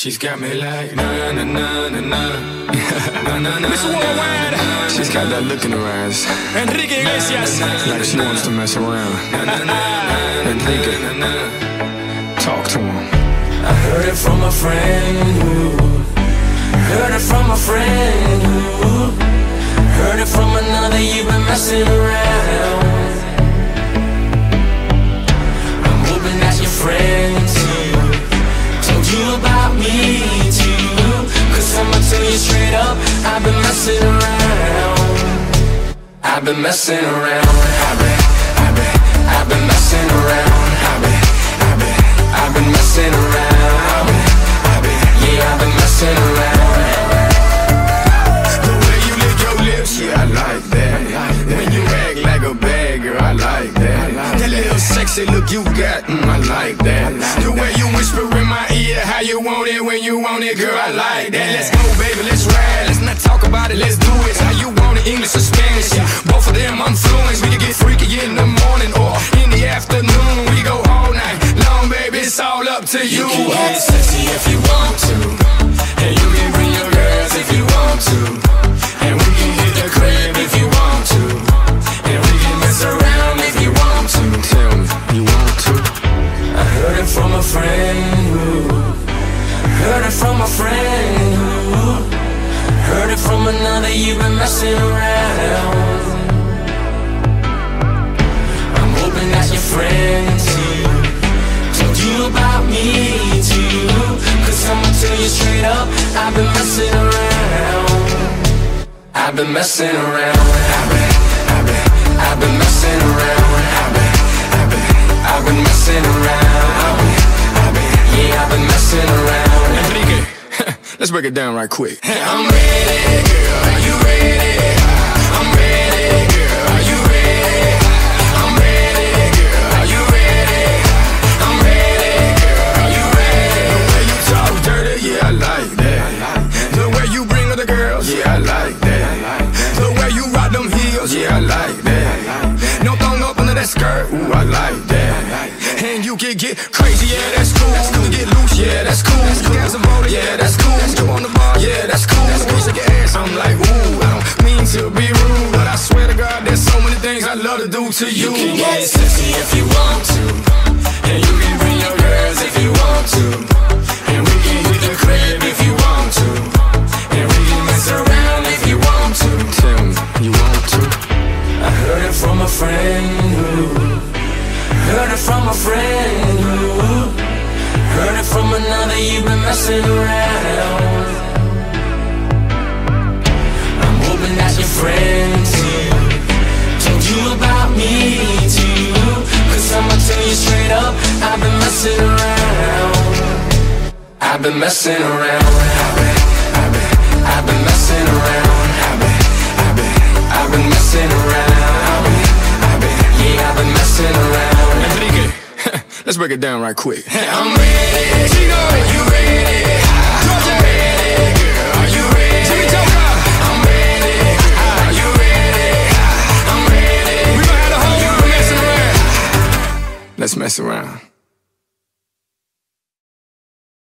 She's got me like na na na na na na na na. Mr. Worldwide. She's got that look in her eyes, Enrique Iglesias. like she wants to mess around. Enrique, talk to him. I heard it from a friend. Heard it from a friend. Heard it from another. You've been messing around. I'm hoping that's your friend too. Told you about me too. 'Cause I'ma tell you straight up, I've been messing around. I've been messing around. I've been messing around. I've been messing around. Yeah, I've been messing around. The way you lick your lips, yeah, I like that. When you act like a bad girl, I like that. That little sexy look you got, I like that. The way you whisper in my ear, how you want it when you want it, girl, I like that. Let's go, baby, let's ride. Let's not talk about it, let's do it. How you want it, English or Spanish? Yeah, both of them I'm fluent. We can get freaky in the morning or in the afternoon. We go all night long, baby, it's all up to you. You can get sexy if you want to, and you can bring your girls if you want to, and we can hit the crib if you want to, and we can mess around if you want to. Tell me, you want to? I heard it from a friend. Heard it from a friend. Heard it from another. You've been messing around. I'm hoping that's your friend too. Told you about me too. 'Cause I'ma tell you straight up, I've been messing around. I've been messing around. I've been messing around. I've been messing around. Yeah, I've been messing around. Enrique, let's break it down right quick. I'm ready, girl. Are you ready? I'm ready, girl. Are you ready? I'm ready, girl. Are you ready? I'm ready, girl. Are you ready? The way you talk dirty, yeah, I like that. The way you bring other girls, yeah, I like that. The way you rock them heels, yeah, I like that. No thong up under that skirt, ooh, I like that. And you can get crazy, yeah, that's cool. You can get loose, yeah, that's cool. You got some motor, yeah, that's cool. You on the bar, yeah, that's cool. When you shake your ass, I'm like, ooh, I don't mean to be rude, but I swear to God, there's so many things I love to do to you. You can get sexy if you want to, and you can bring your girls if you want to, and we can hit the crib if you want to, and we can mess around if you want to. Tell me, you want to? I heard it from a friend. Heard it from a friend. Heard it from another. You've been messing around. I'm hoping that's your friend too. Told you about me too. 'Cause I'ma tell you straight up, I've been messing around. I've been messing around. I've been messing around. I've been messing around. Yeah, I've been messing around. Enrique, let's break it down right quick. I'm ready. Are you ready? I'm ready, girl. Are you ready? I'm ready. Are you ready? I'm ready. We gon' have the whole world messing around. Let's mess around.